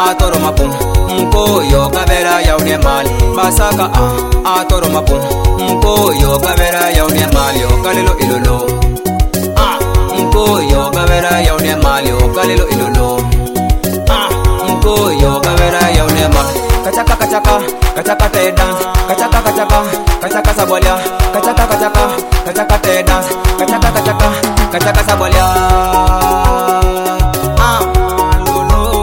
atoro mapum mko yo kabera ya une mali basaka atoro mapum mko yo kabera ya une mali o kalelo ilolo mko yo kabera ya une mali o kalelo ilolo mko yo kabera ya une mali kachaka kachaka kachaka te dance kachaka kachaka kachaka sabolia kachaka kachaka kachaka te dance kachaka kachaka kachaka sabolia lolo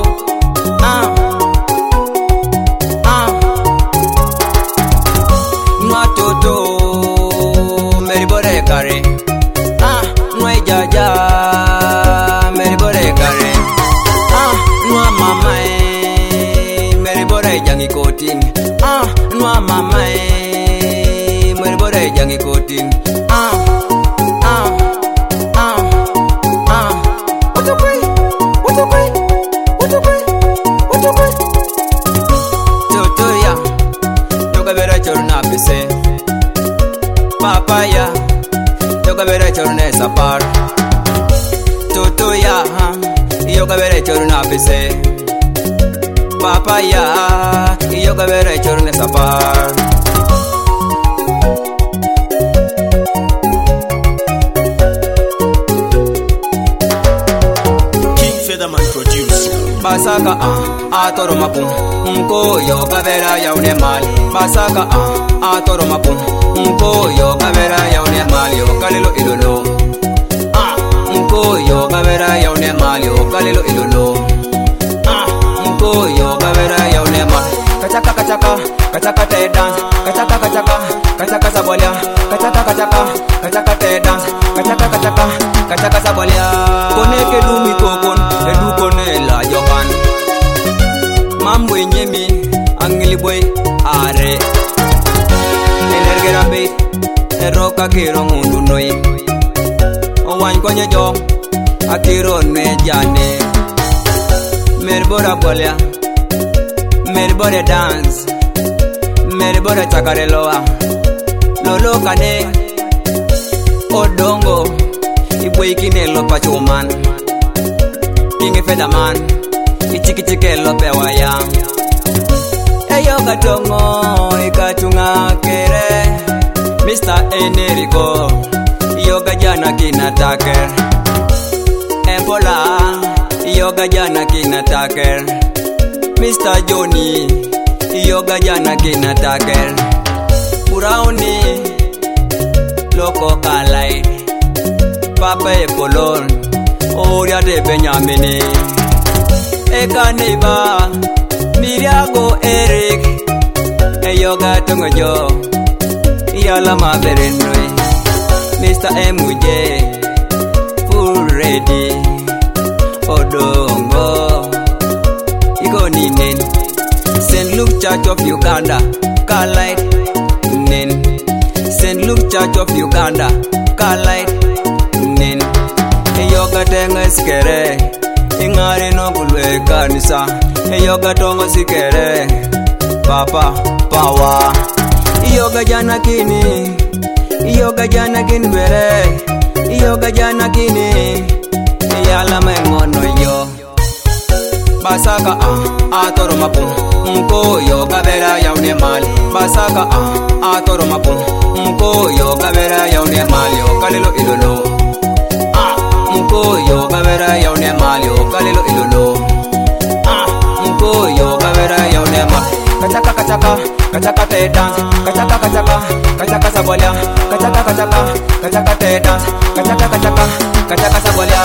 matoto meri bore kare noi jaja meri bore kare no mama jangi kotin no mama meri bore jangi kotin toto ya toka bera chorna pise papaya toka bera chorne sapar toto ya yoga bera chorna pise papaya yoga bera chorne sapar King Featherman produce basaka atoro mapum mko yoga bera ya une mali basaka atoro mapum mko yoga bera ya une mali o kalelo ilolo mko yoga bera ya une mali o kalelo ilolo mko yoga bera ya une mali kachaka kachaka kachaka te dance kachaka kachaka kachaka sabolia kachaka kachaka kachaka te dance kachaka kachaka kachaka sabolia koneke dumi kokon edu konela jokan mambo nyemi angili boy are energera be eroka kiro mundu noi owan konye jo akiro ne jane merbora bolia merbora dance merbora chakareloa lolo kane odongo ibwekine lo pachuman King Featherman ichikitike lo pewaya eyo gatongo ikatunga kere Mr. Enerico yoga jana kinataker Ebola yoga jana kinataker Mr. Johnny yoga jana kinataker Burauni loko kalai Papa Epolon Oria de Benyamini Eka neiba Miriago Eric Eyoga Tongojo Yala Maberenoi Mr. MJ Full ready Odongo Iko Ninen St. Luke Church of Uganda Kalite Nen St. Luke Church of Uganda Kalite Nen Yoga tenga sikere ingari no bulwe kanisa yoga tongo sikere papa power yoga jana kini bere yoga jana kini yala mengono yo basaka atoro mapum mko yoga bera ya une mali basaka atoro mapum mko yoga bera ya une mali o kalelo ilolo mko yoga bera ya une mali o kalelo ilolo mko yoga bera ya une mali kachaka kachaka kachaka te dance kachaka kachaka kachaka sabolia kachaka kachaka kachaka te dance kachaka kachaka kachaka sabolia